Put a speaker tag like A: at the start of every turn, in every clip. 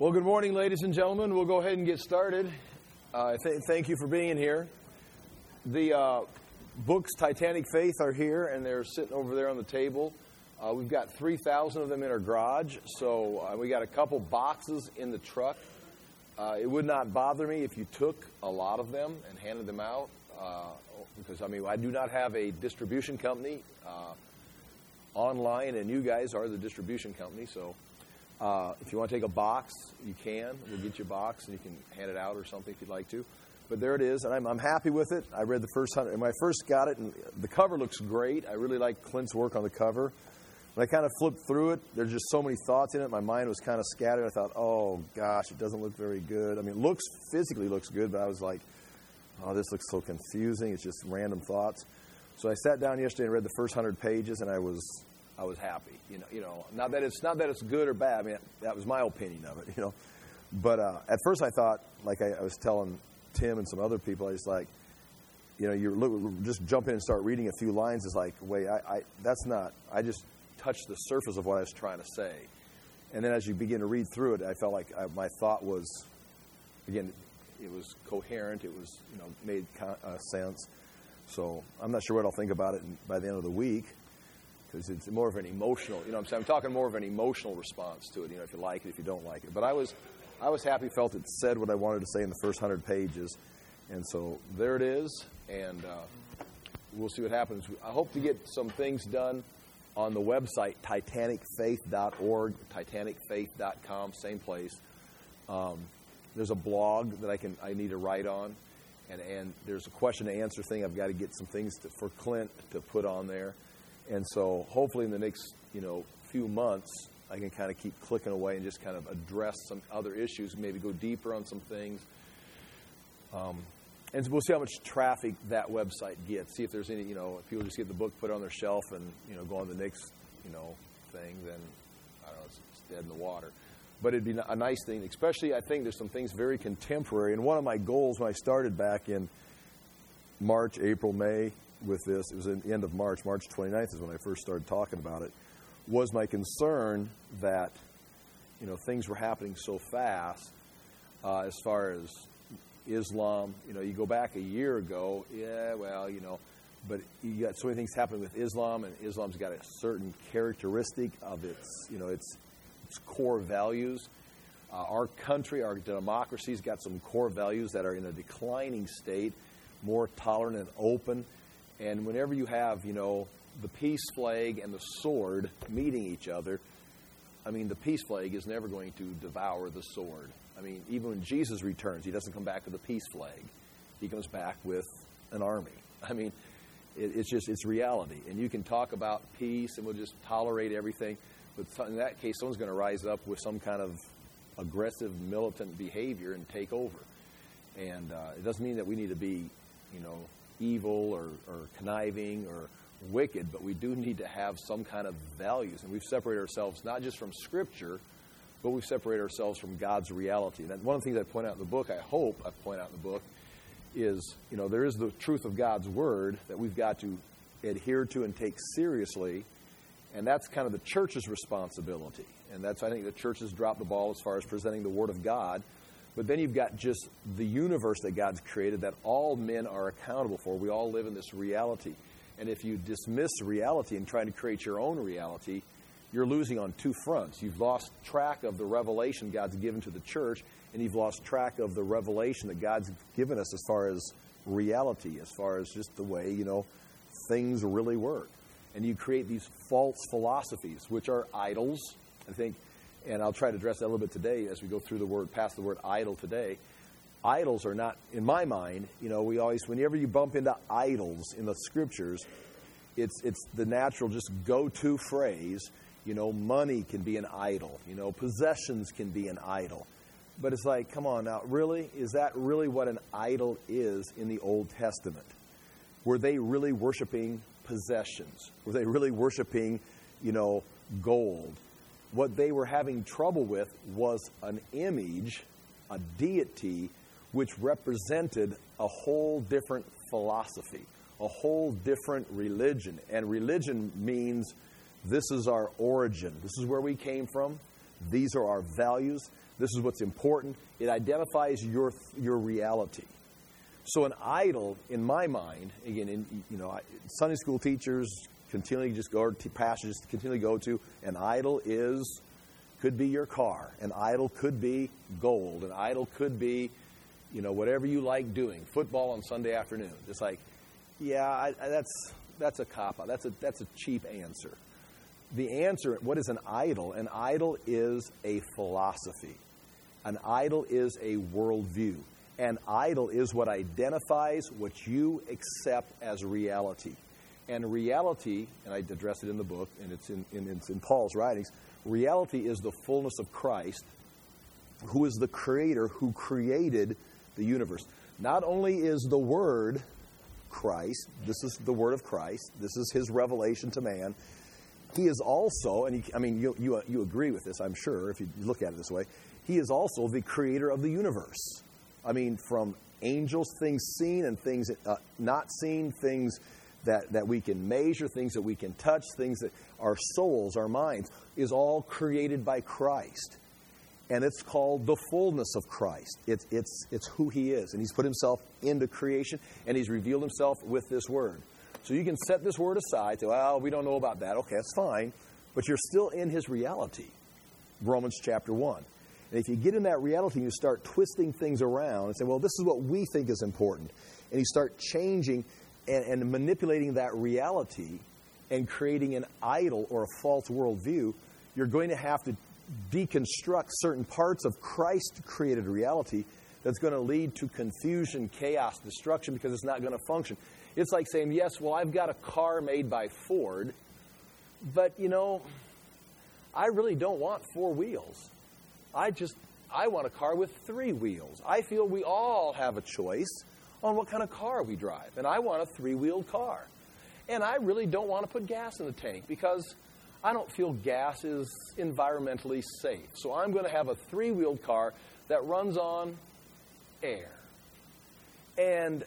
A: Well, good morning, ladies and gentlemen. We'll go ahead and get started. Thank you for being here. The books Titanic Faith are here, and they're sitting over there on the table. We've got 3,000 of them in our garage, so we got a couple boxes in the truck. It would not bother me if you took a lot of them and handed them out, because, I do not have a distribution company online, and you guys are the distribution company, so if you want to take a box, you can. We'll get you a box, and you can hand it out or something if you'd like to. But there it is, and I'm happy with it. I read the first 100. When I first got it, and the cover looks great. I really like Clint's work on the cover. When I kind of flipped through it, there's just so many thoughts in it. My mind was kind of scattered. I thought, oh, gosh, it doesn't look very good. It physically looks good, but I was like, oh, this looks so confusing. It's just random thoughts. So I sat down yesterday and read the first 100 pages, and I was happy. Not that it's good or bad. That was my opinion of it. But at first I thought, like I was telling Tim and some other people, I was like, just jump in and start reading a few lines. It's like, wait, I just touched the surface of what I was trying to say. And then as you begin to read through it, I felt like my thought was, again, it was coherent. It was, made sense. So I'm not sure what I'll think about it by the end of the week, because it's more of an emotional, I'm talking more of an emotional response to it, if you like it, if you don't like it. But I was happy, felt it said what I wanted to say in the first 100 pages. And so there it is, and we'll see what happens. I hope to get some things done on the website, titanicfaith.org, titanicfaith.com, same place. There's a blog that I need to write on, and there's a question and answer thing. I've got to get some things for Clint to put on there. And so hopefully in the next, few months, I can kind of keep clicking away and just kind of address some other issues, maybe go deeper on some things. And we'll see how much traffic that website gets. See if there's any, if people just get the book, put it on their shelf, and, go on to the next, thing, then, I don't know, it's dead in the water. But it'd be a nice thing, especially I think there's some things very contemporary. And one of my goals when I started back in March, April, May, with this, it was in the end of March 29th is when I first started talking about it, was my concern that, things were happening so fast as far as Islam. You go back a year ago, but you got so many things happening with Islam, and Islam's got a certain characteristic of its core values. Our country, our democracy's got some core values that are in a declining state, more tolerant and open. And whenever you have, the peace flag and the sword meeting each other, the peace flag is never going to devour the sword. Even when Jesus returns, he doesn't come back with a peace flag. He comes back with an army. It's reality. And you can talk about peace and we'll just tolerate everything. But in that case, someone's going to rise up with some kind of aggressive, militant behavior and take over. And it doesn't mean that we need to be, evil or conniving or wicked, but we do need to have some kind of values. And we've separated ourselves not just from Scripture, but we've separated ourselves from God's reality. And one of the things I point out in the book, I hope I point out in the book, is, there is the truth of God's Word that we've got to adhere to and take seriously, and that's kind of the church's responsibility. And I think the church has dropped the ball as far as presenting the Word of God. But then you've got just the universe that God's created that all men are accountable for. We all live in this reality. And if you dismiss reality and try to create your own reality, you're losing on two fronts. You've lost track of the revelation God's given to the church, and you've lost track of the revelation that God's given us as far as reality, as far as just the way, things really work. And you create these false philosophies, which are idols, I think. And I'll try to address that a little bit today as we go through past the word idol today. Idols are not, in my mind, whenever you bump into idols in the Scriptures, it's the natural just go-to phrase. Money can be an idol. Possessions can be an idol. But it's like, come on now, really? Is that really what an idol is in the Old Testament? Were they really worshiping possessions? Were they really worshiping, gold? What they were having trouble with was an image, a deity, which represented a whole different philosophy, a whole different religion. And religion means this is our origin. This is where we came from. These are our values. This is what's important. It identifies your reality. So an idol, in my mind, again, Sunday school teachers continually just go, or pastors continually go to, an idol could be your car. An idol could be gold. An idol could be, whatever you like doing. Football on Sunday afternoon. It's like, that's a cop-out. That's a cheap answer. The answer, what is an idol? An idol is a philosophy. An idol is a worldview. An idol is what identifies what you accept as reality. And reality, and I address it in the book, and it's in Paul's writings, reality is the fullness of Christ, who is the creator who created the universe. Not only is the Word Christ, this is the Word of Christ, this is His revelation to man, He is also, and you agree with this, I'm sure, if you look at it this way, He is also the creator of the universe. From angels, things seen and things not seen, things that we can measure, things that we can touch, things that our souls, our minds, is all created by Christ. And it's called the fullness of Christ. It's who He is. And He's put Himself into creation, and He's revealed Himself with this Word. So you can set this Word aside, say, well, we don't know about that. Okay, that's fine. But you're still in His reality. Romans chapter 1. And if you get in that reality and you start twisting things around and say, well, this is what we think is important, and you start changing and manipulating that reality and creating an idol or a false worldview, you're going to have to deconstruct certain parts of Christ-created reality that's going to lead to confusion, chaos, destruction, because it's not going to function. It's like saying, yes, well, I've got a car made by Ford, but, I really don't want 4 wheels. I want a car with 3 wheels. I feel we all have a choice on what kind of car we drive. And I want a 3-wheeled car. And I really don't want to put gas in the tank because I don't feel gas is environmentally safe. So I'm going to have a 3-wheeled car that runs on air. And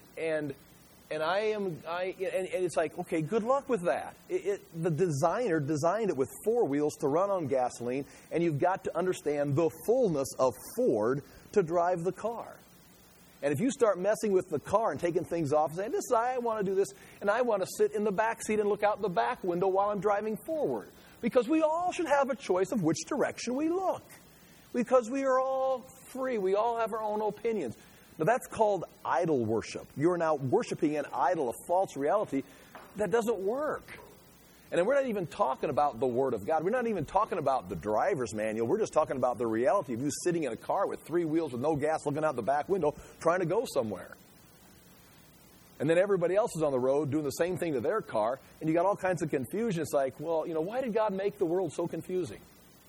A: it's like, okay, good luck with that. The designer designed it with 4 wheels to run on gasoline, and you've got to understand the fullness of Ford to drive the car. And if you start messing with the car and taking things off and saying, I want to do this, and I want to sit in the back seat and look out the back window while I'm driving forward. Because we all should have a choice of which direction we look. Because we are all free. We all have our own opinions. Now, that's called idol worship. You're now worshiping an idol, a false reality that doesn't work. And then we're not even talking about the Word of God. We're not even talking about the driver's manual. We're just talking about the reality of you sitting in a car with 3 wheels with no gas, looking out the back window, trying to go somewhere. And then everybody else is on the road doing the same thing to their car, and you got all kinds of confusion. It's like, well, why did God make the world so confusing?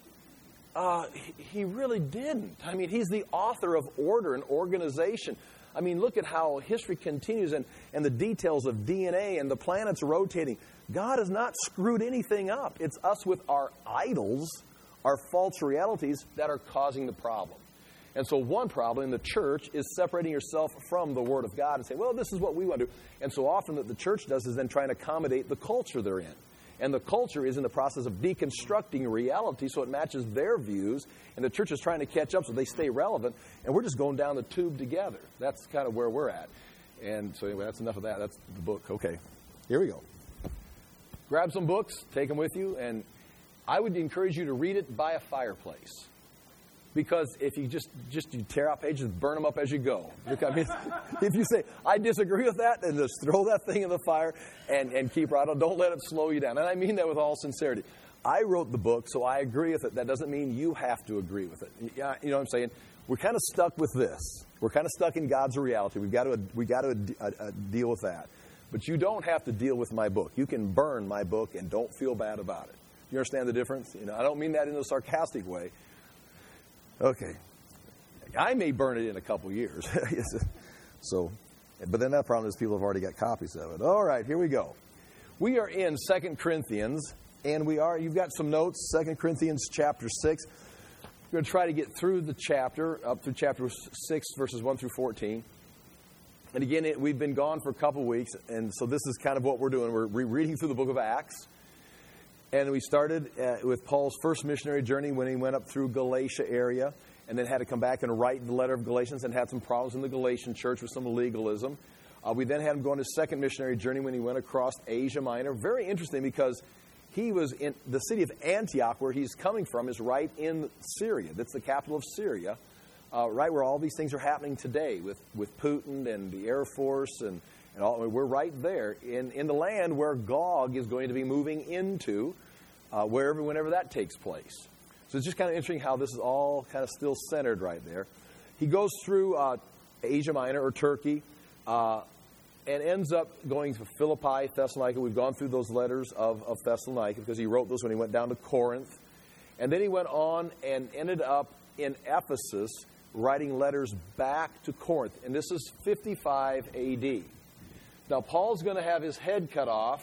A: He really didn't. He's the author of order and organization. Look at how history continues and the details of DNA and the planets rotating. God has not screwed anything up. It's us with our idols, our false realities, that are causing the problem. And so one problem in the church is separating yourself from the Word of God and saying, well, this is what we want to do. And so often what the church does is then try and accommodate the culture they're in. And the culture is in the process of deconstructing reality so it matches their views. And the church is trying to catch up so they stay relevant. And we're just going down the tube together. That's kind of where we're at. And so anyway, that's enough of that. That's the book. Okay, here we go. Grab some books, take them with you. And I would encourage you to read it by a fireplace. Because if you just you tear out pages, burn them up as you go. If you say, I disagree with that, then just throw that thing in the fire and keep right on. Don't let it slow you down. And I mean that with all sincerity. I wrote the book, so I agree with it. That doesn't mean you have to agree with it. You know what I'm saying? We're kind of stuck with this. We're kind of stuck in God's reality. We've got to deal with that. But you don't have to deal with my book. You can burn my book and don't feel bad about it. You understand the difference? I don't mean that in a sarcastic way. Okay. I may burn it in a couple years. But then that problem is people have already got copies of it. All right, here we go. We are in 2 Corinthians, and you've got some notes, 2 Corinthians chapter 6. We're going to try to get through the chapter, up through chapter 6, verses 1 through 14. And again, we've been gone for a couple weeks, and so this is kind of what we're doing. We're reading through the book of Acts. And we started with Paul's first missionary journey when he went up through Galatia area. and then had to come back and write the letter of Galatians and had some problems in the Galatian church with some legalism. We then had him go on his second missionary journey when he went across Asia Minor. Very interesting because he was in the city of Antioch, where he's coming from, is right in Syria. That's the capital of Syria, right where all these things are happening today with Putin and the Air Force and all. We're right there in the land where Gog is going to be moving into, whenever that takes place. So it's just kind of interesting how this is all kind of still centered right there. He goes through Asia Minor or Turkey, and ends up going to Philippi, Thessalonica. We've gone through those letters of Thessalonica because he wrote those when he went down to Corinth. And then he went on and ended up in Ephesus writing letters back to Corinth. And this is 55 A.D. Now, Paul's going to have his head cut off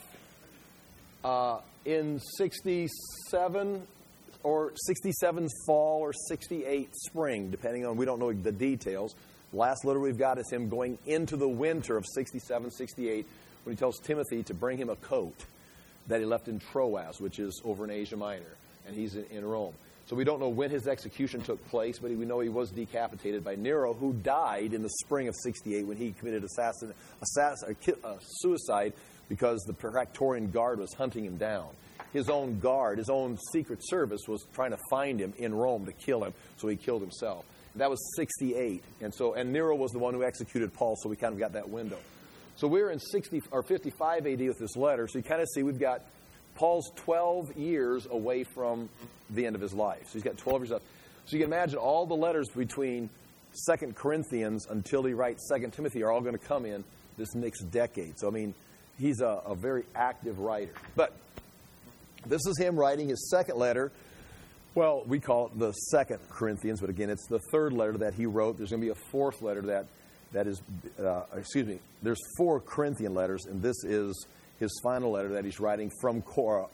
A: in 67 or 67 fall or 68 spring, depending on, we don't know the details. The last letter we've got is him going into the winter of 67, 68, when he tells Timothy to bring him a coat that he left in Troas, which is over in Asia Minor, and he's in Rome. So we don't know when his execution took place, but we know he was decapitated by Nero, who died in the spring of 68 when he committed suicide because the Praetorian Guard was hunting him down. His own guard, his own secret service was trying to find him in Rome to kill him, so he killed himself. That was 68. And Nero was the one who executed Paul, so we kind of got that window. So we're in 55 AD with this letter. So you kind of see we've got Paul's 12 years away from the end of his life. So he's got 12 years left. So you can imagine all the letters between 2 Corinthians until he writes 2 Timothy are all going to come in this next decade. So, I mean, he's a very active writer. But this is him writing his second letter. Well, we call it the 2 Corinthians, but again, it's the third letter that he wrote. There's going to be a fourth letter that is, there's 4 Corinthian letters, and this is his final letter that he's writing from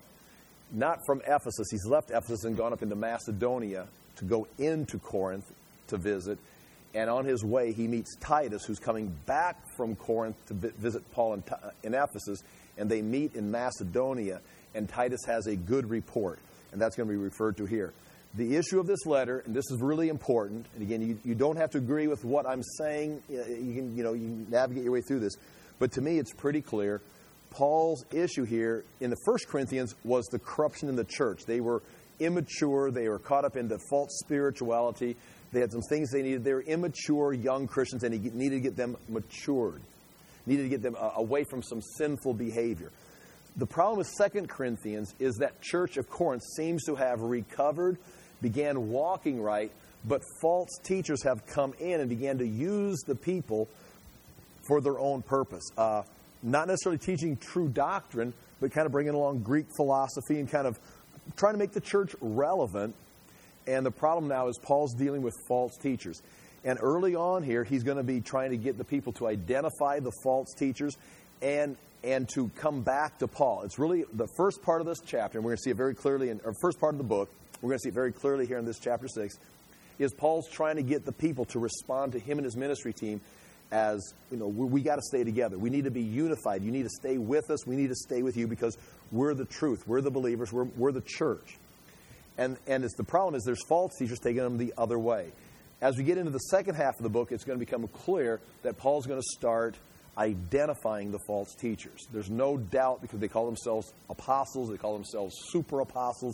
A: not from Ephesus. He's left Ephesus and gone up into Macedonia to go into Corinth to visit. And on his way, he meets Titus, who's coming back from Corinth to visit Paul in Ephesus, and they meet in Macedonia, and Titus has a good report. And that's going to be referred to here. The issue of this letter, and this is really important, and again, you don't have to agree with what I'm saying. You can navigate your way through this. But to me, it's pretty clear. Paul's issue here in the 1 Corinthians was the corruption in the church. They were immature. They were caught up into false spirituality. They had some things they needed. They were immature young Christians, and he needed to get them matured. Needed to get them away from some sinful behavior. The problem with 2 Corinthians is that church of Corinth seems to have recovered, began walking right, but false teachers have come in and began to use the people for their own purpose. Not necessarily teaching true doctrine, but kind of bringing along Greek philosophy and kind of trying to make the church relevant. And the problem now is Paul's dealing with false teachers. And early on here, he's going to be trying to get the people to identify the false teachers and to come back to Paul. It's really the first part of this chapter, and we're going to see it very clearly in our first part of the book. We're going to see it very clearly here in this chapter 6, is Paul's trying to get the people to respond to him and his ministry team as, we got to stay together. We need to be unified. You need to stay with us. We need to stay with you because we're the truth. We're the believers. We're the church. And it's the problem is there's false teachers taking them the other way. As we get into the second half of the book, it's going to become clear that Paul's going to start identifying the false teachers. There's no doubt because they call themselves apostles. They call themselves super apostles.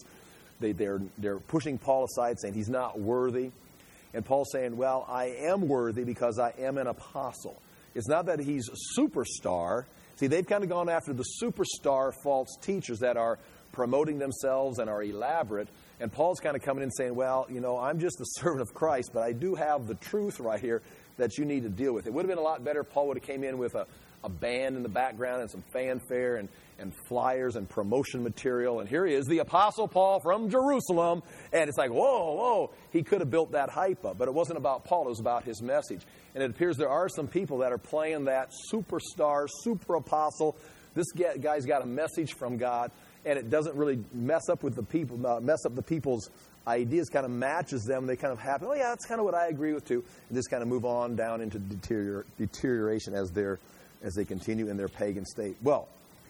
A: They're pushing Paul aside, saying he's not worthy. And Paul's saying, well, I am worthy because I am an apostle. It's not that he's a superstar. See, they've kind of gone after the superstar false teachers that are promoting themselves and are elaborate. And Paul's kind of coming in saying, well, I'm just a servant of Christ, but I do have the truth right here that you need to deal with. It would have been a lot better if Paul would have came in with a band in the background and some fanfare and flyers and promotion material. And here he is, the Apostle Paul from Jerusalem. And it's like, whoa. He could have built that hype up. But it wasn't about Paul. It was about his message. And it appears there are some people that are playing that superstar, super apostle. This guy's got a message from God. And it doesn't really mess up the people's ideas, kind of matches them. They kind of happen, yeah, that's kind of what I agree with too. And just kind of move on down into deterioration as they continue in their pagan state. Well,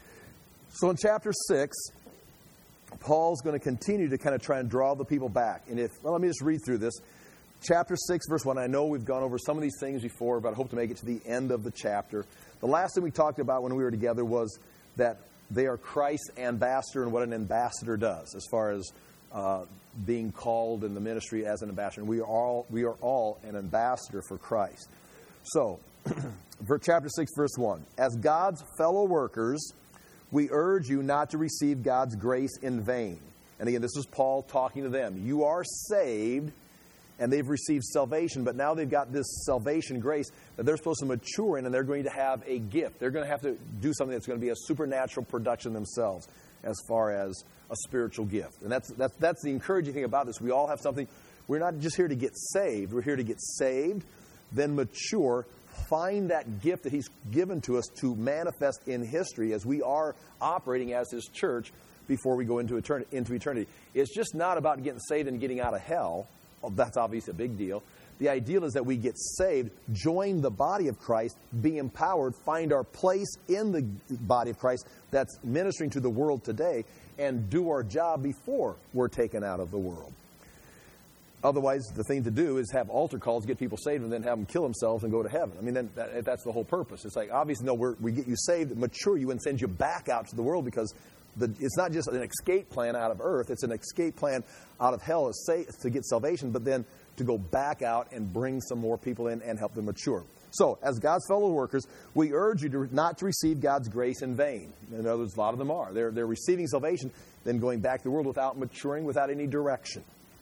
A: so in chapter 6, Paul's going to continue to kind of try and draw the people back. And let me just read through this. chapter 6, verse 1. I know we've gone over some of these things before, but I hope to make it to the end of the chapter. The last thing we talked about when we were together was that they are Christ's ambassador and what an ambassador does as far as being called in the ministry as an ambassador. And we are all an ambassador for Christ. So, chapter 6, verse 1. As God's fellow workers, we urge you not to receive God's grace in vain. And again, this is Paul talking to them. You are saved, and they've received salvation, but now they've got this salvation grace that they're supposed to mature in, and they're going to have a gift. They're going to have to do something that's going to be a supernatural production themselves as far as a spiritual gift. And that's the encouraging thing about this. We all have something. We're not just here to get saved. We're here to get saved, then mature, find that gift that He's given to us to manifest in history as we are operating as His church before we go into eternity. It's just not about getting saved and getting out of hell. Well, that's obviously a big deal. The ideal is that we get saved, join the body of Christ, be empowered, find our place in the body of Christ that's ministering to the world today, and do our job before we're taken out of the world. Otherwise, the thing to do is have altar calls, get people saved, and then have them kill themselves and go to heaven. I mean, then that's the whole purpose. It's like, obviously, no, we get you saved, mature you, and send you back out to the world because it's not just an escape plan out of earth. It's an escape plan out of hell to get salvation, but then to go back out and bring some more people in and help them mature. So, as God's fellow workers, we urge you not to receive God's grace in vain. In other words, a lot of them are. They're receiving salvation, then going back to the world without maturing, without any direction.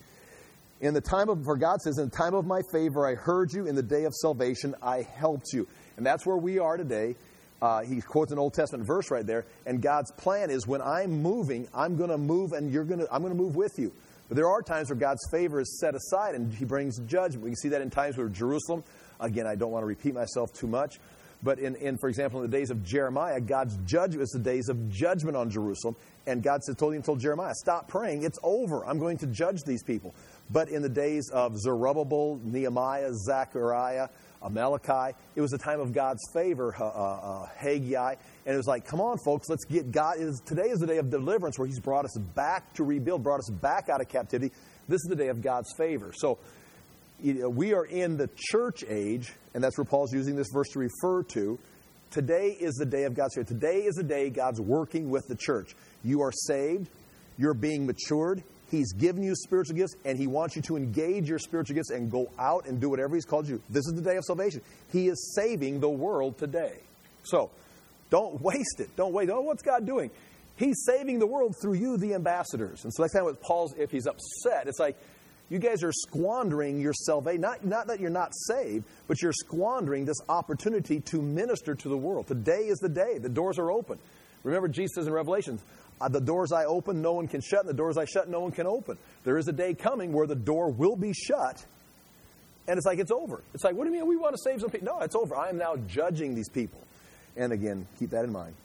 A: For God says, in the time of my favor, I heard you. In the day of salvation, I helped you. And that's where we are today. He quotes an Old Testament verse right there. And God's plan is when I'm moving, I'm going to move and I'm going to move with you. But there are times where God's favor is set aside and He brings judgment. We can see that in times where Jerusalem, again, I don't want to repeat myself too much. But for example, in the days of Jeremiah, God's judgment was the days of judgment on Jerusalem. And God told Jeremiah, stop praying. It's over. I'm going to judge these people. But in the days of Zerubbabel, Nehemiah, Zechariah, Malachi, it was a time of God's favor, Haggai. And it was like, come on, folks, let's get God. Today is the day of deliverance where He's brought us back to rebuild, brought us back out of captivity. This is the day of God's favor. So we are in the church age, and that's where Paul's using this verse to refer to. Today is the day of God's favor. Today is the day God's working with the church. You are saved. You're being matured. He's given you spiritual gifts, and He wants you to engage your spiritual gifts and go out and do whatever He's called you. This is the day of salvation. He is saving the world today. So, don't waste it. Don't wait. Oh, what's God doing? He's saving the world through you, the ambassadors. And so that's kind of what Paul's, if he's upset, it's like, you guys are squandering your salvation. Not that you're not saved, but you're squandering this opportunity to minister to the world. Today is the day. The doors are open. Remember, Jesus says in Revelation, the doors I open, no one can shut, and the doors I shut, no one can open. There is a day coming where the door will be shut, and it's like it's over. It's like, what do you mean we want to save some people? No, it's over. I am now judging these people. And again, keep that in mind.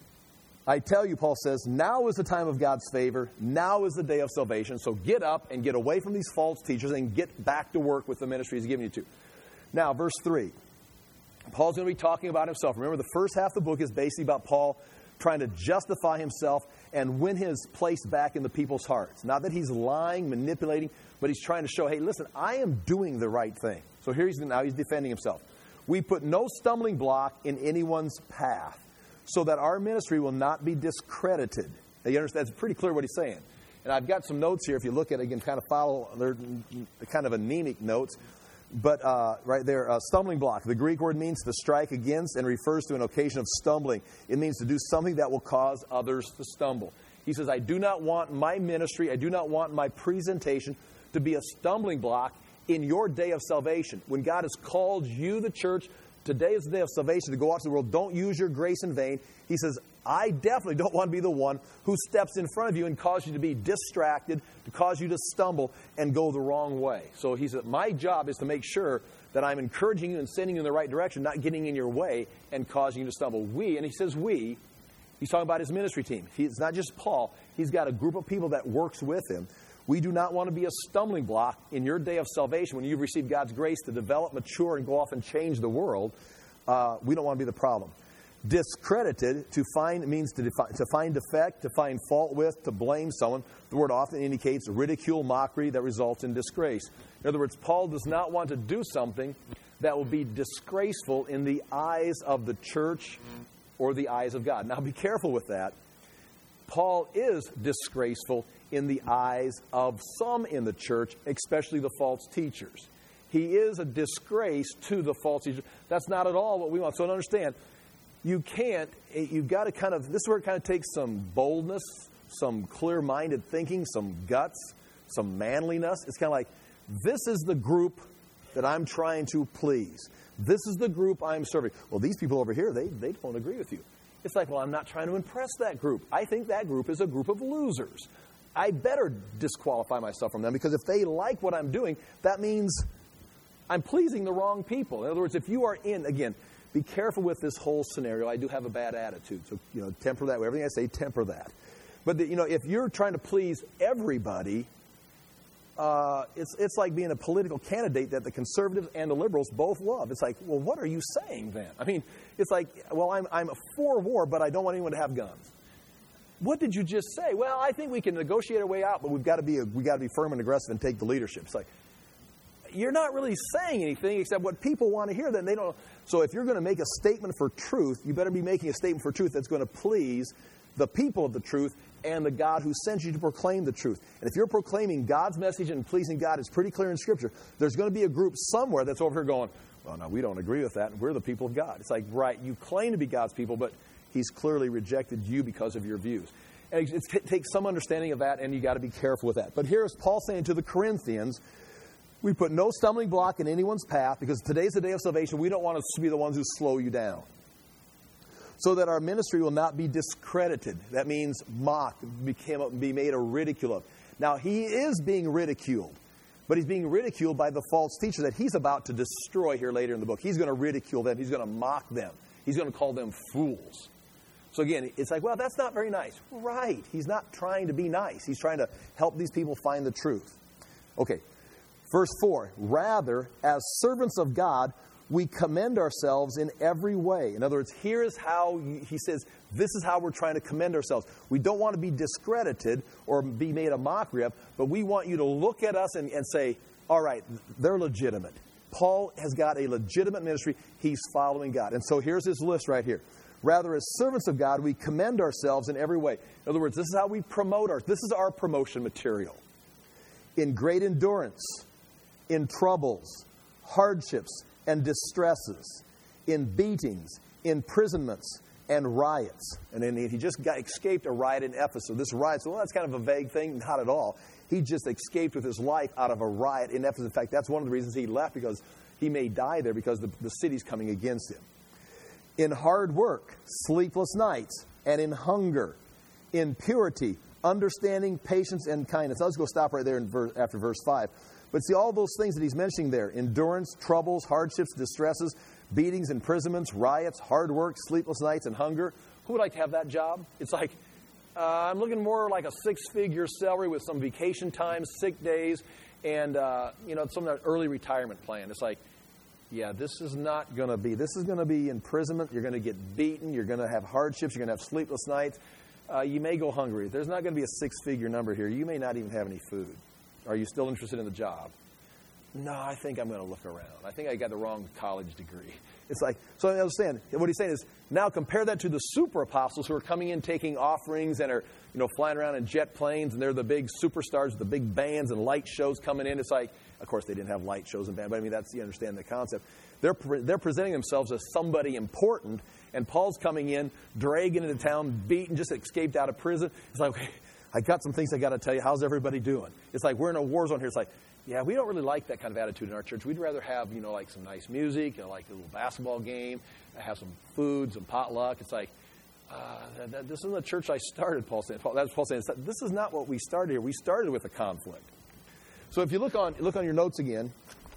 A: I tell you, Paul says, now is the time of God's favor. Now is the day of salvation. So get up and get away from these false teachers and get back to work with the ministry He's given you to. Now, verse 3. Paul's going to be talking about himself. Remember, the first half of the book is basically about Paul trying to justify himself and win his place back in the people's hearts. Not that he's lying, manipulating, but he's trying to show, hey, listen, I am doing the right thing. So here he's defending himself. We put no stumbling block in anyone's path so that our ministry will not be discredited. Now, you understand? It's pretty clear what he's saying. And I've got some notes here. If you look at it, you can kind of follow. They're kind of anemic notes. But right there, stumbling block. The Greek word means to strike against and refers to an occasion of stumbling. It means to do something that will cause others to stumble. He says, I do not want my ministry, I do not want my presentation to be a stumbling block in your day of salvation. When God has called you, the church, today is the day of salvation, to go out to the world. Don't use your grace in vain. He says, I definitely don't want to be the one who steps in front of you and cause you to be distracted, to cause you to stumble and go the wrong way. So he said, my job is to make sure that I'm encouraging you and sending you in the right direction, not getting in your way and causing you to stumble. And he says he's talking about his ministry team. It's not just Paul. He's got a group of people that works with him. We do not want to be a stumbling block in your day of salvation when you've received God's grace to develop, mature, and go off and change the world. We don't want to be the problem. Discredited, to find, means to find defect, to find fault with, to blame someone. The word often indicates ridicule, mockery that results in disgrace. In other words, Paul does not want to do something that will be disgraceful in the eyes of the church or the eyes of God. Now, be careful with that. Paul is disgraceful in the eyes of some in the church, especially the false teachers. He is a disgrace to the false teachers. That's not at all what we want. So to understand, you've got to this is where it kind of takes some boldness, some clear-minded thinking, some guts, some manliness. It's kind of like, this is the group that I'm trying to please. This is the group I'm serving. Well, these people over here, they don't agree with you. It's like, well, I'm not trying to impress that group. I think that group is a group of losers. I better disqualify myself from them, because if they like what I'm doing, that means I'm pleasing the wrong people. In other words, if you are again, be careful with this whole scenario. I do have a bad attitude, so temper that. Everything I say, temper that. But if you're trying to please everybody, it's like being a political candidate that the conservatives and the liberals both love. It's like, well, what are you saying then? I mean, it's like, well, I'm for war, but I don't want anyone to have guns. What did you just say? Well, I think we can negotiate our way out, but we got to be firm and aggressive and take the leadership. It's like, you're not really saying anything except what people want to hear. Then they don't. So if you're going to make a statement for truth, you better be making a statement for truth that's going to please the people of the truth and the God who sent you to proclaim the truth. And if you're proclaiming God's message and pleasing God, it's pretty clear in Scripture. There's going to be a group somewhere that's over here going, well, no, we don't agree with that. We're the people of God. It's like, right, you claim to be God's people, but He's clearly rejected you because of your views. And it takes some understanding of that, and you got to be careful with that. But here's Paul saying to the Corinthians, we put no stumbling block in anyone's path, because today's the day of salvation. We don't want to be the ones who slow you down, so that our ministry will not be discredited. That means mocked, be made a ridicule of. Now, he is being ridiculed, but he's being ridiculed by the false teacher that he's about to destroy here later in the book. He's going to ridicule them. He's going to mock them. He's going to call them fools. So again, it's like, well, that's not very nice. Right. He's not trying to be nice. He's trying to help these people find the truth. Okay. Verse 4, rather, as servants of God, we commend ourselves in every way. In other words, here is how, he says, this is how we're trying to commend ourselves. We don't want to be discredited or be made a mockery of, but we want you to look at us and say, all right, they're legitimate. Paul has got a legitimate ministry. He's following God. And so here's his list right here. Rather, as servants of God, we commend ourselves in every way. In other words, this is how we promote this is our promotion material. In great endurance, in troubles, hardships, and distresses, in beatings, imprisonments, and riots. And then he just escaped a riot in Ephesus. This riot, so that's kind of a vague thing. Not at all. He just escaped with his life out of a riot in Ephesus. In fact, that's one of the reasons he left, because he may die there because the city's coming against him. In hard work, sleepless nights, and in hunger, in purity, understanding, patience, and kindness. Now, let's go stop right there after verse 5. But see, all those things that he's mentioning there, endurance, troubles, hardships, distresses, beatings, imprisonments, riots, hard work, sleepless nights, and hunger. Who would like to have that job? It's like, I'm looking more like a 6-figure salary with some vacation time, sick days, and some early retirement plan. It's like, yeah, this is not going to be. This is going to be imprisonment. You're going to get beaten. You're going to have hardships. You're going to have sleepless nights. You may go hungry. There's not going to be a 6-figure number here. You may not even have any food. Are you still interested in the job? No, I think I'm going to look around. I think I got the wrong college degree. It's like, so I understand. What he's saying is, now compare that to the super apostles who are coming in taking offerings and are, flying around in jet planes, and they're the big superstars with the big bands and light shows coming in. It's like, of course, they didn't have light shows and bands, but I mean, you understand the concept. They're presenting themselves as somebody important, and Paul's coming in, dragging into town, beaten, just escaped out of prison. It's like, okay, I got some things I got to tell you. How's everybody doing? It's like we're in a war zone here. It's like, yeah, we don't really like that kind of attitude in our church. We'd rather have, like some nice music, like a little basketball game, have some food, some potluck. It's like, this isn't the church I started, Paul saying. That's Paul saying. This is not what we started here. We started with a conflict. So if you look on your notes again,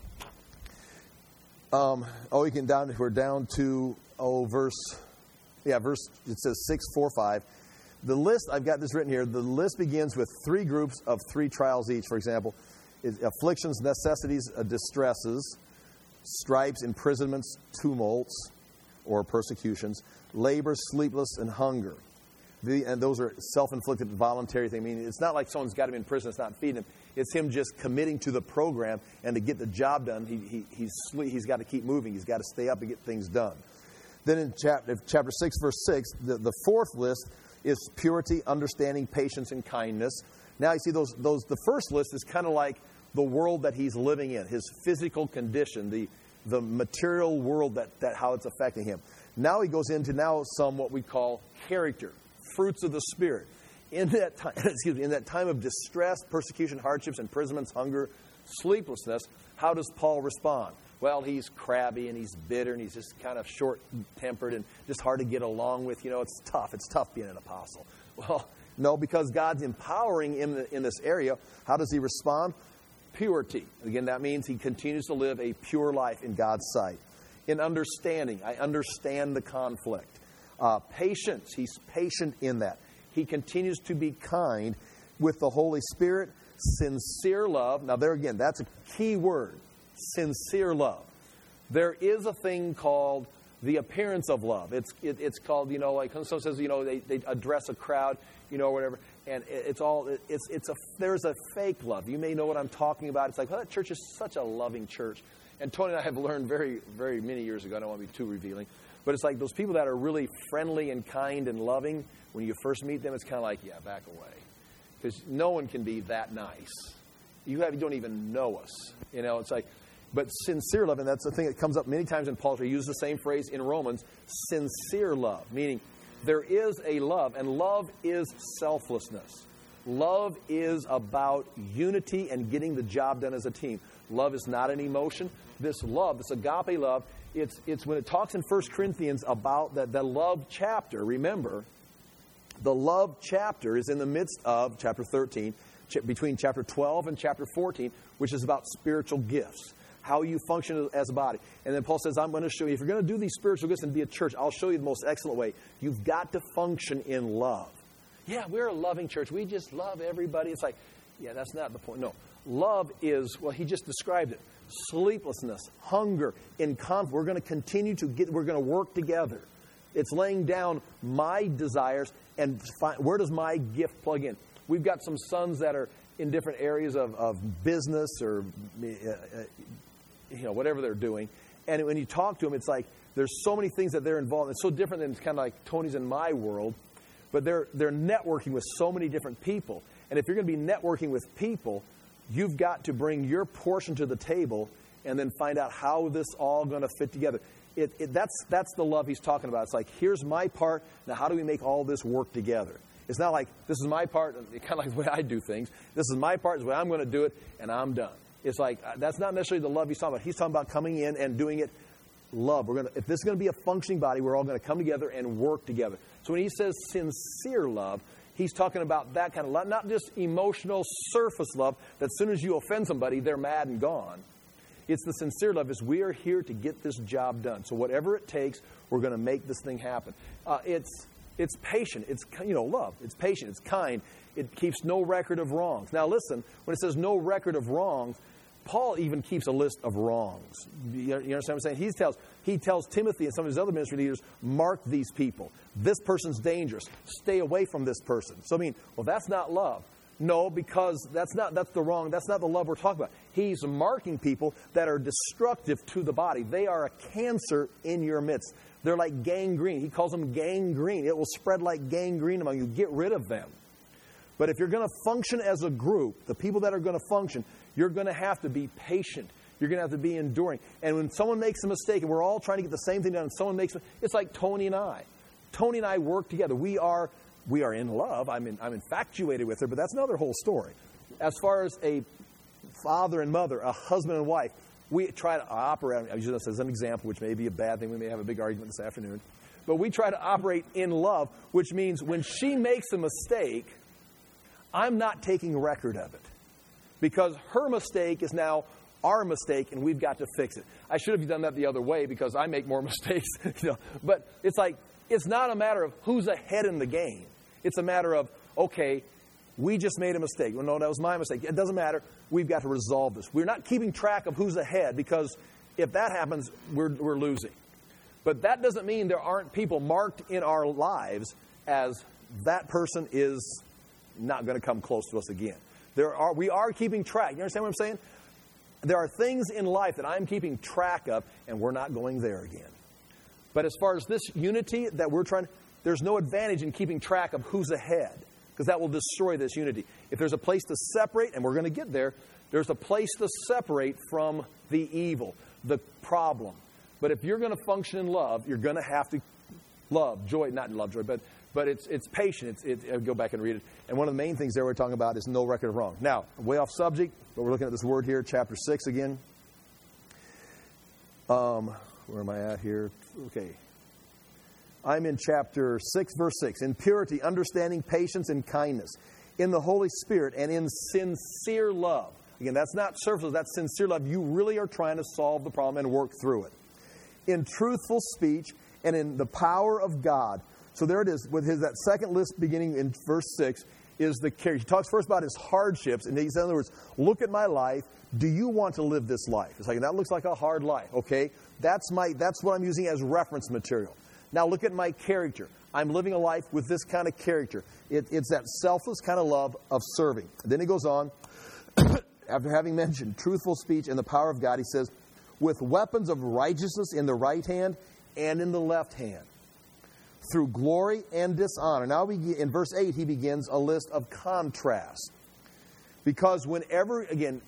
A: we're down to verse, it says 6:4-5. The list, I've got this written here, the list begins with 3 groups of 3 trials each. For example, afflictions, necessities, distresses, stripes, imprisonments, tumults, or persecutions, labor, sleepless, and hunger. And those are self-inflicted, voluntary things. I mean, it's not like someone's got him in prison, it's not feeding him. It's him just committing to the program, and to get the job done, he's got to keep moving. He's got to stay up and get things done. Then in chapter 6, verse 6, the fourth list is purity, understanding, patience, and kindness. Now you see the first list is kind of like the world that he's living in, his physical condition, the material world that how it's affecting him. Now he goes into some what we call character, fruits of the Spirit. In that time, in that time of distress, persecution, hardships, imprisonments, hunger, sleeplessness, how does Paul respond? Well, he's crabby and he's bitter and he's just kind of short-tempered and just hard to get along with. It's tough. It's tough being an apostle. Well, no, because God's empowering him in this area. How does he respond? Purity. Again, that means he continues to live a pure life in God's sight. In understanding, I understand the conflict. Patience, he's patient in that. He continues to be kind with the Holy Spirit. Sincere love. Now there again, that's a key word. Sincere love. There is a thing called the appearance of love. It's called, like someone says, they address a crowd, whatever, and there's a fake love. You may know what I'm talking about. It's like, that church is such a loving church. And Tony and I have learned very, very many years ago, I don't want to be too revealing, but it's like those people that are really friendly and kind and loving, when you first meet them, it's kind of like, yeah, back away. Because no one can be that nice. You don't even know us. It's like, but sincere love, and that's the thing that comes up many times in Paul. He uses the same phrase in Romans, sincere love, meaning there is a love, and love is selflessness. Love is about unity and getting the job done as a team. Love is not an emotion. This love, this agape love, it's when it talks in 1 Corinthians about the love chapter, remember, the love chapter is in the midst of chapter 13, between chapter 12 and chapter 14, which is about spiritual gifts, how you function as a body. And then Paul says, I'm going to show you, if you're going to do these spiritual gifts and be a church, I'll show you the most excellent way. You've got to function in love. Yeah, we're a loving church. We just love everybody. It's like, yeah, that's not the point. No. Love is, well, he just described it. Sleeplessness, hunger, in conflict. We're going to continue we're going to work together. It's laying down my desires and where does my gift plug in? We've got some sons that are in different areas of business or whatever they're doing. And when you talk to them, it's like there's so many things that they're involved in. It's so different than it's kind of like Tony's in my world. But they're networking with so many different people. And if you're going to be networking with people, you've got to bring your portion to the table and then find out how this all going to fit together. That's the love he's talking about. It's like, here's my part. Now, how do we make all this work together? It's not like, this is my part, kind of like the way I do things. This is my part, this is the way I'm going to do it, and I'm done. It's like, that's not necessarily the love he's talking about. He's talking about coming in and doing it love. If this is going to be a functioning body, we're all going to come together and work together. So when he says sincere love, he's talking about that kind of love, not just emotional surface love that as soon as you offend somebody, they're mad and gone. It's the sincere love, is we are here to get this job done. So whatever it takes, we're going to make this thing happen. It's patient. It's, love. It's patient. It's kind. It keeps no record of wrongs. Now listen, when it says no record of wrongs, Paul even keeps a list of wrongs. You understand what I'm saying? He tells Timothy and some of his other ministry leaders, mark these people. This person's dangerous. Stay away from this person. So that's not love. No, because that's not the love we're talking about. He's marking people that are destructive to the body. They are a cancer in your midst. They're like gangrene. He calls them gangrene. It will spread like gangrene among you. Get rid of them. But if you're going to function as a group, the people that are going to function, you're going to have to be patient. You're going to have to be enduring. And when someone makes a mistake, and we're all trying to get the same thing done, and someone makes it's like Tony and I. Tony and I work together. We are in love. I'm infatuated with her, but that's another whole story. As far as a father and mother, a husband and wife, we try to operate, I'm using this as an example, which may be a bad thing. We may have a big argument this afternoon. But we try to operate in love, which means when she makes a mistake, I'm not taking record of it. Because her mistake is now our mistake, and we've got to fix it. I should have done that the other way because I make more mistakes. But it's like, it's not a matter of who's ahead in the game. It's a matter of, okay, we just made a mistake. Well, no, that was my mistake. It doesn't matter. We've got to resolve this. We're not keeping track of who's ahead because if that happens, we're losing. But that doesn't mean there aren't people marked in our lives as that person is not going to come close to us again. We are keeping track. You understand what I'm saying? There are things in life that I'm keeping track of, and we're not going there again. But as far as this unity that we're trying, there's no advantage in keeping track of who's ahead, because that will destroy this unity. If there's a place to separate, and we're going to get there, there's a place to separate from the evil, the problem. But if you're going to function in love, you're going to have to love, joy, not love, joy, but it's patient. I'll go back and read it. And one of the main things there we're talking about is no record of wrong. Now, way off subject, but we're looking at this word here, chapter 6 again. Where am I at here? Okay. I'm in chapter 6, verse 6. In purity, understanding, patience, and kindness. In the Holy Spirit and in sincere love. Again, that's not surface, that's sincere love. You really are trying to solve the problem and work through it. In truthful speech and in the power of God. So there it is. With that second list beginning in verse 6 is the care. He talks first about his hardships. And he says, in other words, look at my life. Do you want to live this life? It's like, that looks like a hard life. Okay, that's what I'm using as reference material. Now look at my character. I'm living a life with this kind of character. It's that selfless kind of love of serving. And then he goes on, after having mentioned truthful speech and the power of God, he says, with weapons of righteousness in the right hand and in the left hand, through glory and dishonor. Now in verse 8, he begins a list of contrasts. Because whenever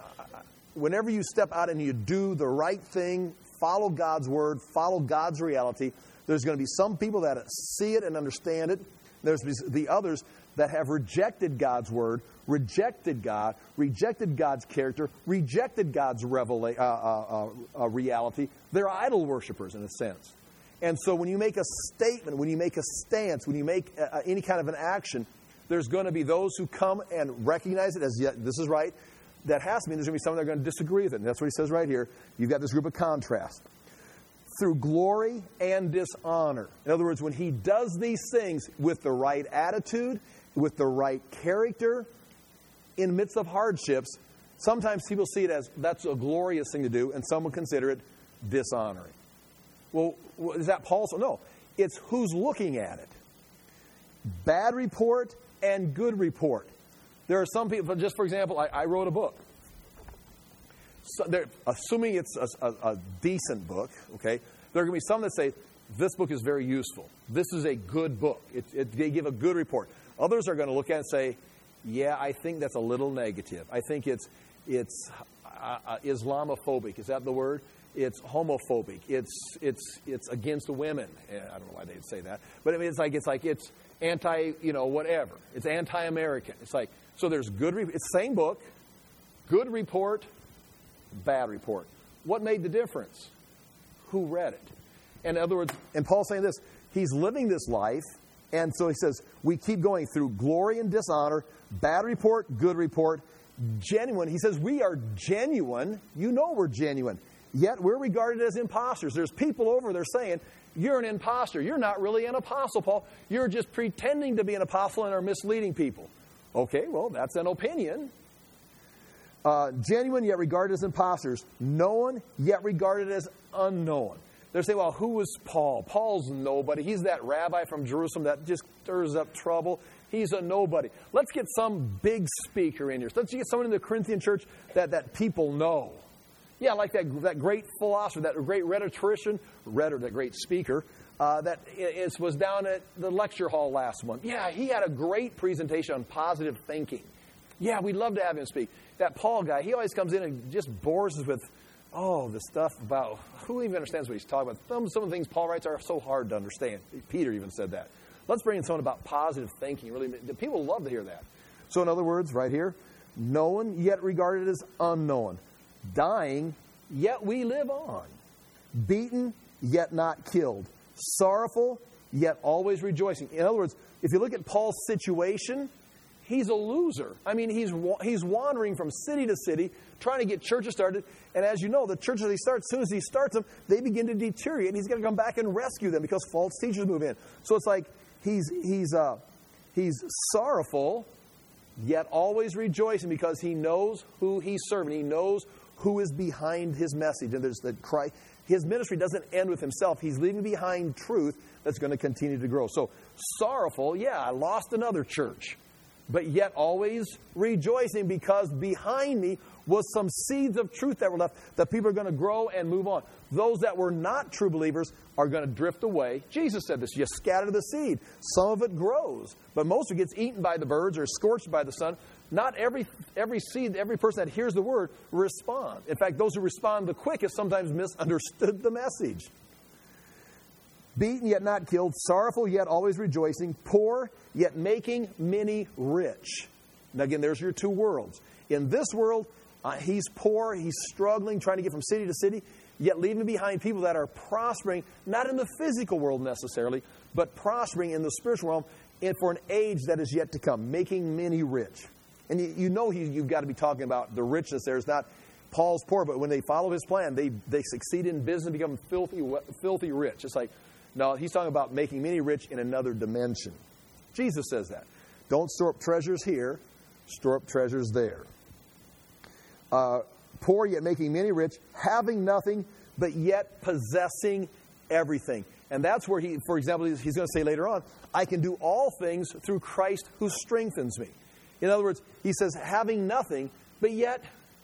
A: you step out and you do the right thing, follow God's word, follow God's reality, there's going to be some people that see it and understand it. There's the others that have rejected God's word, rejected God, rejected God's character, rejected God's reality. They're idol worshipers in a sense. And so when you make a statement, when you make a stance, when you make any kind of an action, there's going to be those who come and recognize it as, yeah, this is right. That has to mean there's going to be some that are going to disagree with it. And that's what he says right here. You've got this group of contrast. Through glory and dishonor. In other words, when he does these things with the right attitude, with the right character, in the midst of hardships, sometimes people see it as that's a glorious thing to do, and some will consider it dishonoring. Well, is that Paul's? No. It's who's looking at it. Bad report and good report. There are some people, just for example, I wrote a book. So assuming it's a decent book, okay, there are going to be some that say, this book is very useful. This is a good book. They give a good report. Others are going to look at it and say, yeah, I think that's a little negative. I think it's Islamophobic. Is that the word? It's homophobic. It's against women. I don't know why they'd say that. But I mean, it's anti, whatever. It's anti-American. It's like, so there's good, it's the same book, good report, bad report. What made the difference? Who read it? In other words, and Paul's saying this, he's living this life, and so he says, we keep going through glory and dishonor, bad report, good report, genuine. He says, we are genuine. You know we're genuine. Yet we're regarded as imposters. There's people over there saying, you're an imposter. You're not really an apostle, Paul. You're just pretending to be an apostle and are misleading people. Okay, well, that's an opinion. Genuine yet regarded as imposters. Known yet regarded as unknown. They're saying, well, who was Paul? Paul's nobody. He's that rabbi from Jerusalem that just stirs up trouble. He's a nobody. Let's get some big speaker in here. Let's get someone in the Corinthian church that people know. Yeah, like that great philosopher, that great rhetorician, that great speaker, that was down at the lecture hall last month. Yeah, he had a great presentation on positive thinking. Yeah, we'd love to have him speak. That Paul guy, he always comes in and just bores us with, the stuff about, who even understands what he's talking about? Some of the things Paul writes are so hard to understand. Peter even said that. Let's bring in someone about positive thinking. Really, people love to hear that. So in other words, right here, known yet regarded as unknown. Dying, yet we live on. Beaten, yet not killed. Sorrowful, yet always rejoicing. In other words, if you look at Paul's situation, he's a loser. I mean, he's wandering from city to city, trying to get churches started. And as you know, the churches he starts, as soon as he starts them, they begin to deteriorate. And he's going to come back and rescue them because false teachers move in. So it's like he's sorrowful, yet always rejoicing because he knows who he's serving. He knows who is behind his message. And there's the Christ. his ministry doesn't end with himself. He's leaving behind truth that's going to continue to grow. So sorrowful, yeah, I lost another church, but yet always rejoicing because behind me was some seeds of truth that were left that people are going to grow and move on. Those that were not true believers are going to drift away. Jesus said this, you scatter the seed. Some of it grows, but most of it gets eaten by the birds or scorched by the sun. Not every seed, every person that hears the word responds. In fact, those who respond the quickest sometimes misunderstood the message. Beaten yet not killed, sorrowful yet always rejoicing, poor yet making many rich. Now again, there's your two worlds. In this world, he's poor, he's struggling, trying to get from city to city, yet leaving behind people that are prospering, not in the physical world necessarily, but prospering in the spiritual realm and for an age that is yet to come, making many rich. And you know you've got to be talking about the richness there. It's not Paul's poor, but when they follow his plan, they succeed in business and become filthy rich. It's like, no, he's talking about making many rich in another dimension. Jesus says that. Don't store up treasures here, store up treasures there. Poor yet making many rich, having nothing, but yet possessing everything. And that's where for example, he's going to say later on, I can do all things through Christ who strengthens me. In other words, he says, having nothing, but yet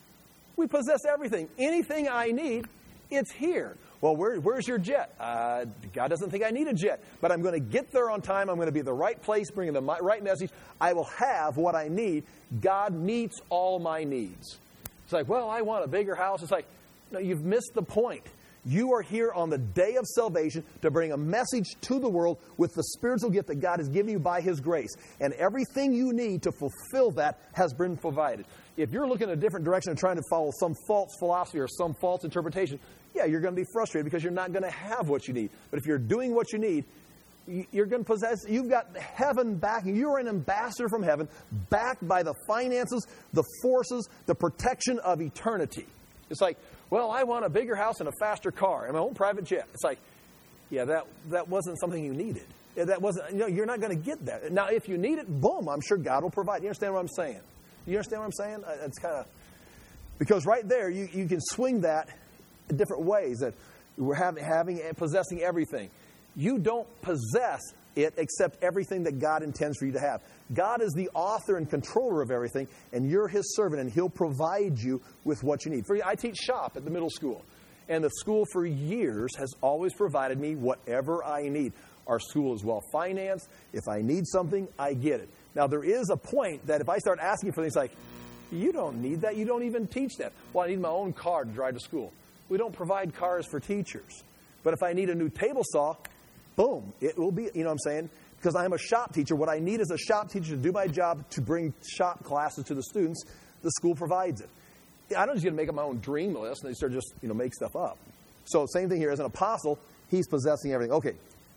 A: we possess everything. Anything I need, it's here. Well, where's your jet? God doesn't think I need a jet, but I'm going to get there on time. I'm going to be at the right place, bringing the right message. I will have what I need. God meets all my needs. It's like, well, I want a bigger house. It's like, no, you've missed the point. You are here on the day of salvation to bring a message to the world with the spiritual gift that God has given you by His grace. And everything you need to fulfill that has been provided. If you're looking in a different direction and trying to follow some false philosophy or some false interpretation, yeah, you're going to be frustrated because you're not going to have what you need. But if you're doing what you need, you're going to possess, you've got heaven backing. You're an ambassador from heaven, backed by the finances, the forces, the protection of eternity. It's like, well, I want a bigger house and a faster car and my own private jet. It's like, yeah, that wasn't something you needed. That wasn't, you're not going to get that. Now, if you need it, boom, I'm sure God will provide. You understand what I'm saying? You understand what I'm saying? It's kind of, because right there, you can swing that in different ways. That we're having and possessing everything. You don't possess it except everything that God intends for you to have. God is the author and controller of everything, and you're His servant, and He'll provide you with what you need. I teach shop at the middle school, and the school for years has always provided me whatever I need. Our school is well financed. If I need something, I get it. Now, there is a point that if I start asking for things like, you don't need that, you don't even teach that. Well, I need my own car to drive to school. We don't provide cars for teachers. But if I need a new table saw, boom, it will be, you know what I'm saying? Because I'm a shop teacher. What I need is a shop teacher to do my job, to bring shop classes to the students. The school provides it. I don't just get to make up my own dream list and start just, make stuff up. So same thing here. As an apostle, he's possessing everything. Okay.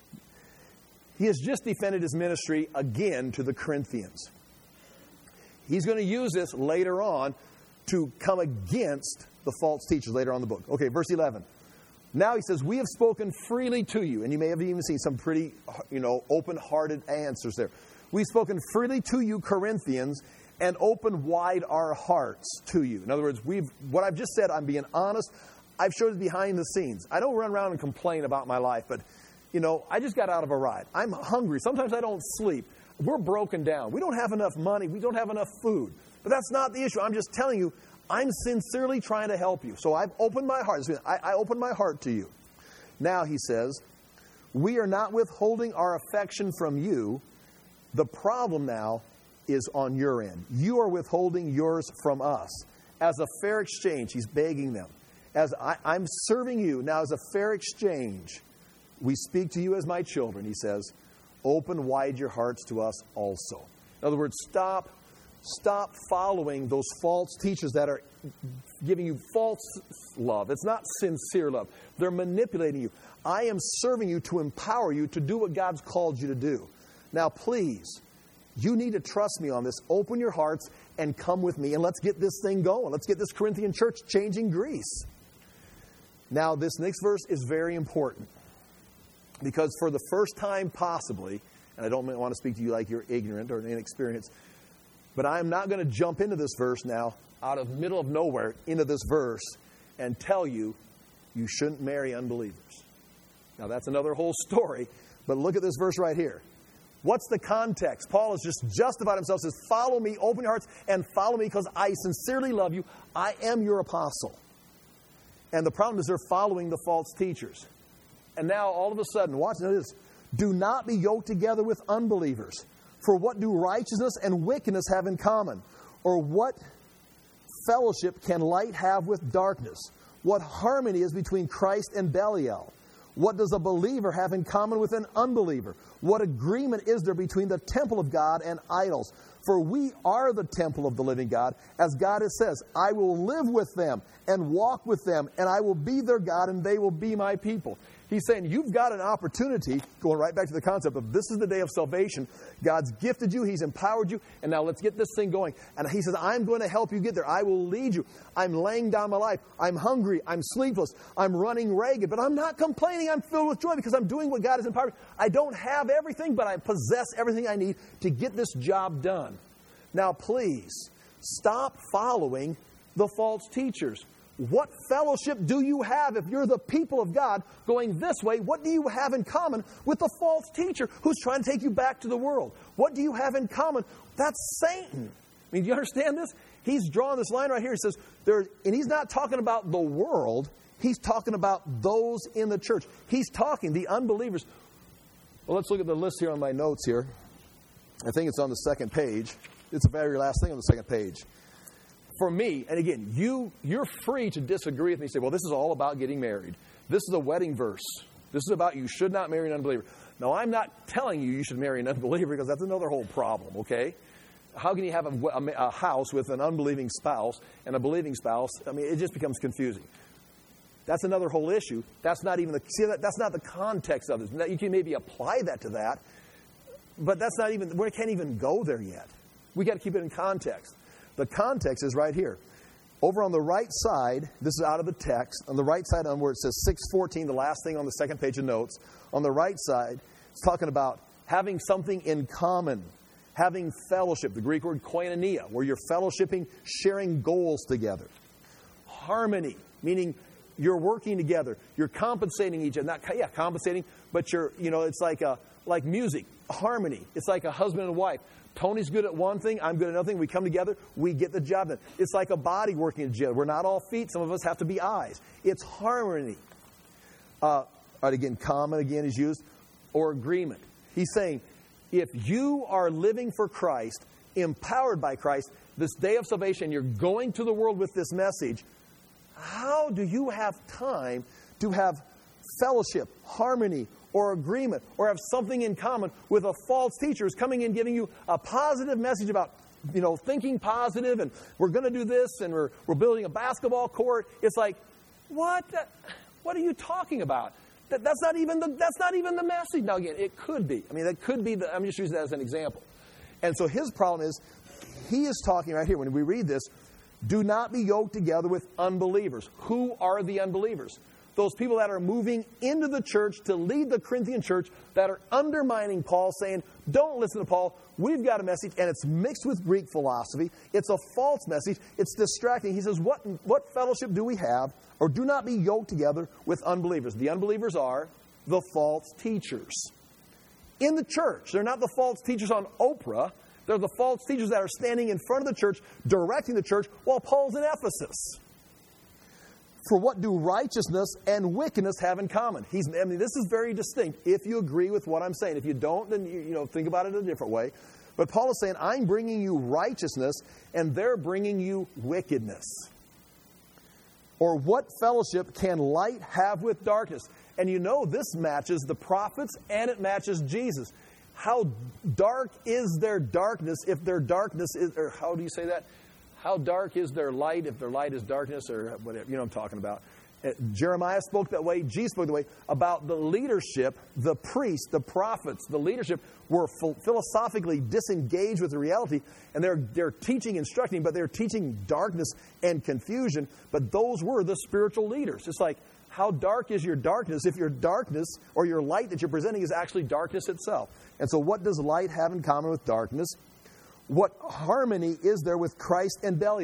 A: He has just defended his ministry again to the Corinthians. He's going to use this later on to come against the false teachers later on in the book. Okay, verse 11. Now he says, we have spoken freely to you. And you may have even seen some pretty, open-hearted answers there. We've spoken freely to you, Corinthians, and opened wide our hearts to you. In other words, what I've just said, I'm being honest. I've showed it behind the scenes. I don't run around and complain about my life, but, I just got out of a ride. I'm hungry. Sometimes I don't sleep. We're broken down. We don't have enough money. We don't have enough food. But that's not the issue. I'm just telling you, I'm sincerely trying to help you. So I've opened my heart. I opened my heart to you. Now, he says, we are not withholding our affection from you. The problem now is on your end. You are withholding yours from us. As a fair exchange, he's begging them. As I'm serving you, now as a fair exchange, we speak to you as my children, he says. Open wide your hearts to us also. In other words, stop following those false teachers that are giving you false love. It's not sincere love. They're manipulating you. I am serving you to empower you to do what God's called you to do. Now, please, you need to trust me on this. Open your hearts and come with me, and let's get this thing going. Let's get this Corinthian church changing Greece. Now, this next verse is very important because for the first time possibly, and I don't want to speak to you like you're ignorant or inexperienced, but I'm not going to jump into this verse now out of middle of nowhere into this verse and tell you You shouldn't marry unbelievers. Now, that's another whole story, but look at this verse right here. What's the context? Paul has just justified himself, says, follow me, open your hearts, and follow me because I sincerely love you. I am your apostle. And the problem is they're following the false teachers. And now, all of a sudden, watch this. Do not be yoked together with unbelievers. For what do righteousness and wickedness have in common? Or what fellowship can light have with darkness? What harmony is between Christ and Belial? What does a believer have in common with an unbeliever? What agreement is there between the temple of God and idols? For we are the temple of the living God, as God has says, I will live with them and walk with them, and I will be their God, and they will be my people. He's saying you've got an opportunity, going right back to the concept of this is the day of salvation. God's gifted you. He's empowered you. And now let's get this thing going. And he says, I'm going to help you get there. I will lead you. I'm laying down my life. I'm hungry. I'm sleepless. I'm running ragged. But I'm not complaining. I'm filled with joy because I'm doing what God has empowered me. I don't have everything, but I possess everything I need to get this job done. Now, please, stop following the false teachers. What fellowship do you have if you're the people of God going this way? What do you have in common with the false teacher who's trying to take you back to the world? What do you have in common? That's Satan. I mean, do you understand this? He's drawing this line right here. He says, and he's not talking about the world. He's talking about those in the church. He's talking, the unbelievers. Well, let's look at the list here on my notes here. I think it's on the second page. It's the very last thing on the second page. For me, and again, you're free to disagree with me and say, well, this is all about getting married. This is a wedding verse. This is about you should not marry an unbeliever. No, I'm not telling you should marry an unbeliever because that's another whole problem, okay? How can you have a house with an unbelieving spouse and a believing spouse? I mean, it just becomes confusing. That's another whole issue. That's not even that's not the context of this. You can maybe apply that to that, but that's not even, we can't even go there yet. We got to keep it in context. The context is right here. Over on the right side, this is out of the text, on the right side on where it says 6:14, the last thing on the second page of notes, on the right side, it's talking about having something in common, having fellowship, the Greek word koinonia, where you're fellowshipping, sharing goals together. Harmony, meaning you're working together, you're compensating each other, compensating, but it's like music, harmony. It's like a husband and wife. Tony's good at one thing, I'm good at another thing. We come together, we get the job done. It's like a body working together. We're not all feet. Some of us have to be eyes. It's harmony. Common again is used, or agreement. He's saying, if you are living for Christ, empowered by Christ, this day of salvation, you're going to the world with this message, how do you have time to have fellowship, harmony, or agreement, or have something in common with a false teacher who's coming in giving you a positive message about, thinking positive, and we're going to do this, and we're building a basketball court? It's like, what? What are you talking about? That's not even the message. Now again, it could be. I mean, that could be. I'm just using that as an example. And so his problem is, he is talking right here when we read this. Do not be yoked together with unbelievers. Who are the unbelievers? Those people that are moving into the church to lead the Corinthian church that are undermining Paul, saying, don't listen to Paul. We've got a message, and it's mixed with Greek philosophy. It's a false message. It's distracting. He says, what fellowship do we have? Or do not be yoked together with unbelievers. The unbelievers are the false teachers. In the church, they're not the false teachers on Oprah. They're the false teachers that are standing in front of the church, directing the church, while Paul's in Ephesus. For what do righteousness and wickedness have in common? This is very distinct if you agree with what I'm saying. If you don't, then think about it a different way. But Paul is saying, I'm bringing you righteousness, and they're bringing you wickedness. Or what fellowship can light have with darkness? And this matches the prophets, and it matches Jesus. How dark is their darkness if their darkness is, or how do you say that? How dark is their light if their light is darkness, or whatever, what I'm talking about. Jeremiah spoke that way. Jesus spoke that way about the leadership, the priests, the prophets. The leadership were philosophically disengaged with the reality, and they're teaching, instructing, but they're teaching darkness and confusion. But those were the spiritual leaders. It's like, how dark is your darkness if your darkness or your light that you're presenting is actually darkness itself? And so what does light have in common with darkness? What harmony is there with Christ and Belial?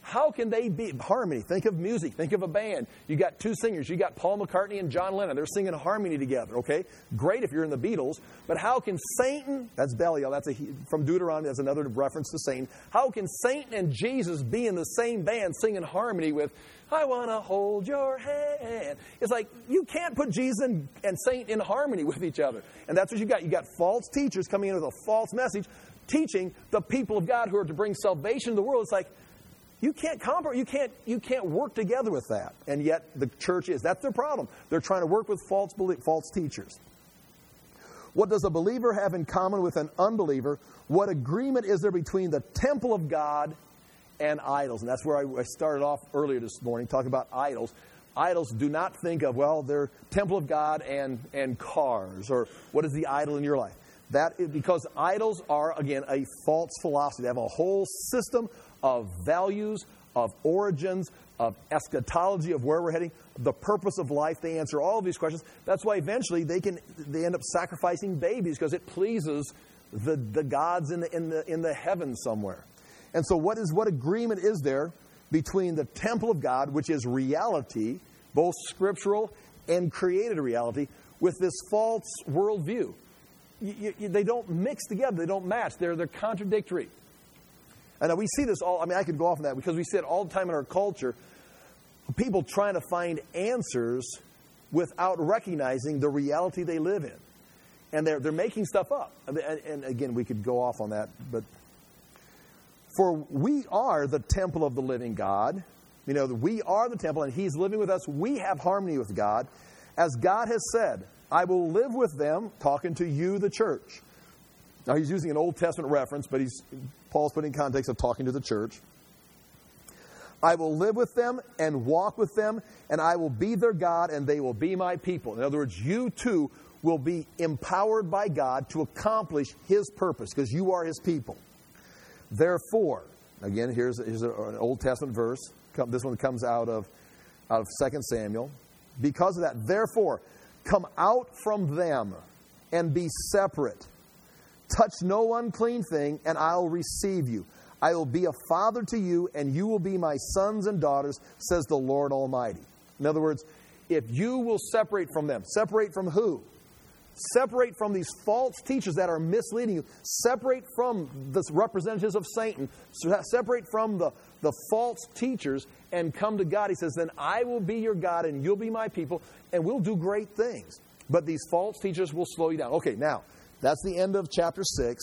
A: how can they be harmony? Think of music. Think of a band. You got two singers. You got Paul McCartney and John Lennon. They're singing harmony together, okay? Great if you're in the Beatles. But how can Satan, that's Belial, from Deuteronomy, that's another reference to Satan. How can Satan and Jesus be in the same band singing harmony with, I want to hold your hand? It's like, you can't put Jesus and Satan in harmony with each other. And that's what you got. You got false teachers coming in with a false message, teaching the people of God who are to bring salvation to the world. It's like, you can't work together with that. And yet the church is. That's their problem. They're trying to work with false teachers. What does a believer have in common with an unbeliever? What agreement is there between the temple of God and idols? And that's where I started off earlier this morning, talking about idols. Idols, do not think of, well, they're temple of God and cars, or what is the idol in your life? Because idols are, again, a false philosophy. They have a whole system of values, of origins, of eschatology, of where we're heading, the purpose of life. They answer all of these questions. That's why eventually they end up sacrificing babies, because it pleases the gods in the heavens somewhere. And so what agreement is there between the temple of God, which is reality, both scriptural and created reality, with this false worldview? They don't mix together. They don't match. They're contradictory. And we see this all. I mean, I could go off on that because we see it all the time in our culture. People trying to find answers without recognizing the reality they live in. And they're making stuff up. And again, we could go off on that. But for we are the temple of the living God. You know, we are the temple and He's living with us. We have harmony with God. As God has said, I will live with them, talking to you, the church. Now, he's using an Old Testament reference, but Paul's putting in context of talking to the church. I will live with them and walk with them, and I will be their God, and they will be my people. In other words, you too will be empowered by God to accomplish His purpose, because you are His people. Therefore, again, here's an Old Testament verse. This one comes out of 2 Samuel. Because of that, therefore, come out from them and be separate. Touch no unclean thing, and I'll receive you. I will be a father to you, and you will be my sons and daughters, says the Lord Almighty. In other words, if you will separate from them, separate from who? Separate from these false teachers that are misleading you. Separate from the representatives of Satan. Separate from the false teachers and come to God. He says, then I will be your God and you'll be my people and we'll do great things. But these false teachers will slow you down. Okay, now, that's the end of chapter 6.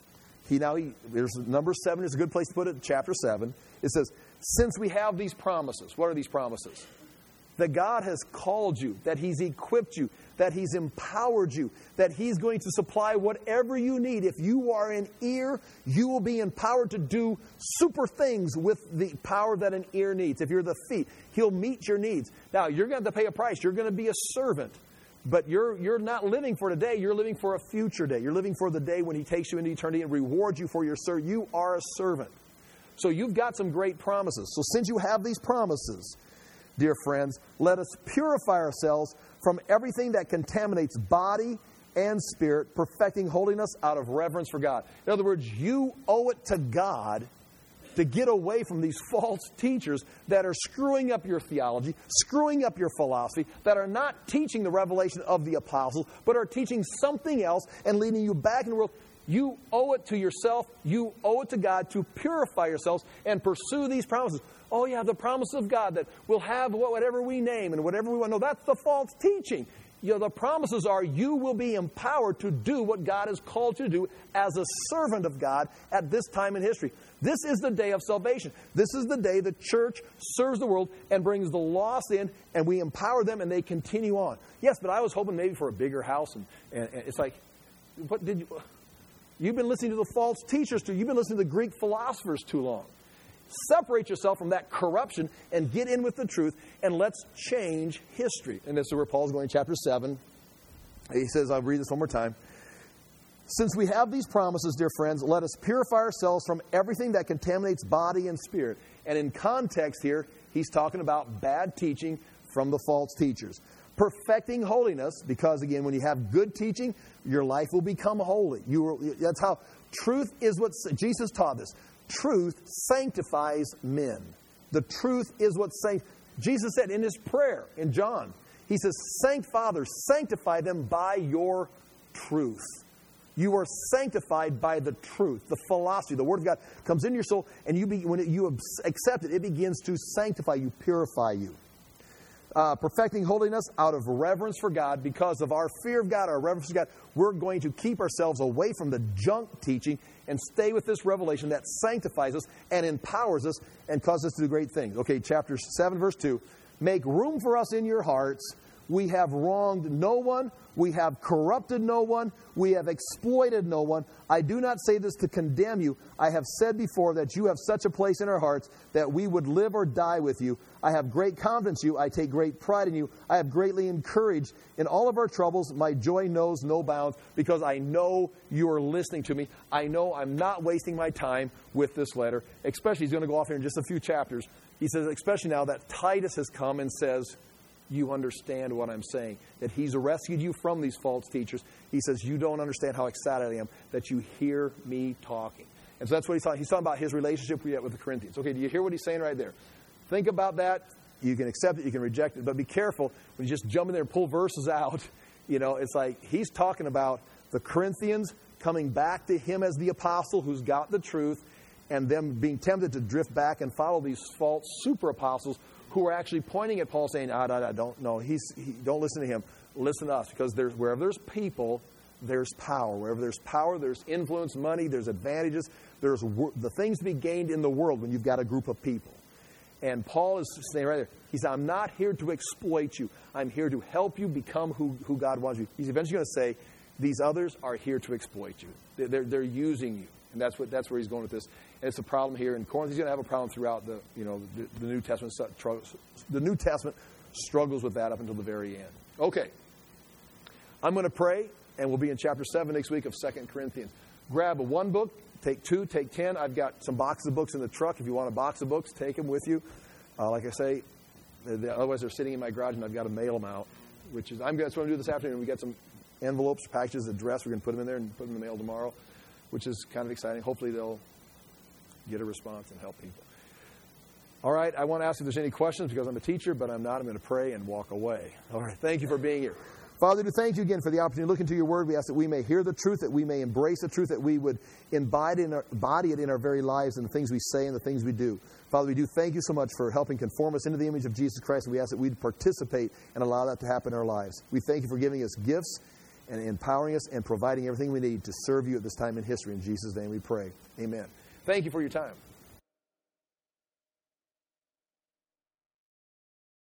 A: There's number 7 is a good place to put it, chapter 7. It says, since we have these promises, what are these promises? That God has called you, that He's equipped you, that He's empowered you, that He's going to supply whatever you need. If you are an ear, you will be empowered to do super things with the power that an ear needs. If you're the feet, He'll meet your needs. Now, you're going to have to pay a price. You're going to be a servant. But you're not living for today. You're living for a future day. You're living for the day when He takes you into eternity and rewards you for your service. You are a servant. So you've got some great promises. So since you have these promises, dear friends, let us purify ourselves from everything that contaminates body and spirit, perfecting holiness out of reverence for God. In other words, you owe it to God to get away from these false teachers that are screwing up your theology, screwing up your philosophy, that are not teaching the revelation of the apostles, but are teaching something else and leading you back in the world. You owe it to yourself, you owe it to God to purify yourselves and pursue these promises. Oh yeah, the promise of God that we'll have whatever we name and whatever we want. No, that's the false teaching. The promises are you will be empowered to do what God has called you to do as a servant of God at this time in history. This is the day of salvation. This is the day the church serves the world and brings the lost in, and we empower them and they continue on. Yes, but I was hoping maybe for a bigger house. And it's like, what did you... You've been listening to the false teachers too. You've been listening to the Greek philosophers too long. Separate yourself from that corruption and get in with the truth, and let's change history. And this is where Paul's going in chapter 7. He says, I'll read this one more time. Since we have these promises, dear friends, let us purify ourselves from everything that contaminates body and spirit. And in context here, he's talking about bad teaching from the false teachers. Perfecting holiness, because again, when you have good teaching, your life will become holy. That's how truth is what Jesus taught us. Truth sanctifies men. The truth is what sanctifies. Jesus said in his prayer in John, he says, Father, sanctify them by your truth. You are sanctified by the truth, the philosophy. The Word of God comes into your soul, and when you accept it, it begins to sanctify you, purify you. Perfecting holiness out of reverence for God. Because of our fear of God, our reverence for God, we're going to keep ourselves away from the junk teaching and stay with this revelation that sanctifies us and empowers us and causes us to do great things. Okay, chapter 7, verse 2. Make room for us in your hearts. We have wronged no one. We have corrupted no one. We have exploited no one. I do not say this to condemn you. I have said before that you have such a place in our hearts that we would live or die with you. I have great confidence in you. I take great pride in you. I have greatly encouraged in all of our troubles. My joy knows no bounds because I know you are listening to me. I know I'm not wasting my time with this letter. Especially, he's going to go off here in just a few chapters. He says, especially now that Titus has come and says, you understand what I'm saying, that he's rescued you from these false teachers. He says, you don't understand how excited I am that you hear me talking. And so that's what he's talking. He's talking about his relationship with the Corinthians. Okay, do you hear what he's saying right there? Think about that. You can accept it, you can reject it, but be careful when you just jump in there and pull verses out. You know, it's like he's talking about the Corinthians coming back to him as the apostle who's got the truth, and them being tempted to drift back and follow these false super apostles who are actually pointing at Paul saying, don't listen to him. Listen to us. Because wherever there's people, there's power. Wherever there's power, there's influence, money, there's advantages. There's the things to be gained in the world when you've got a group of people. And Paul is saying right there, he said, I'm not here to exploit you. I'm here to help you become who God wants you. He's eventually going to say, these others are here to exploit you. They're using you. And that's where he's going with this. And it's a problem here in Corinth. He's going to have a problem throughout the New Testament. The New Testament struggles with that up until the very end. Okay. I'm going to pray, and we'll be in chapter 7 next week of 2 Corinthians. Grab one book, take 2, take 10. I've got some boxes of books in the truck. If you want a box of books, take them with you. Like I say, otherwise they're sitting in my garage, and I've got to mail them out. That's what I'm going to do this afternoon. We got some envelopes, packages addressed. We're going to put them in there and put them in the mail tomorrow, which is kind of exciting. Hopefully they'll get a response and help people. All right, I want to ask if there's any questions because I'm a teacher, but I'm not. I'm going to pray and walk away. All right, thank you for being here. Father, to thank you again for the opportunity to look into your word. We ask that we may hear the truth, that we may embrace the truth, that we would embody it in our very lives and the things we say and the things we do. Father, we do thank you so much for helping conform us into the image of Jesus Christ, and we ask that we'd participate and allow that to happen in our lives. We thank you for giving us gifts and empowering us and providing everything we need to serve you at this time in history. In Jesus' name we pray. Amen. Thank you for your time.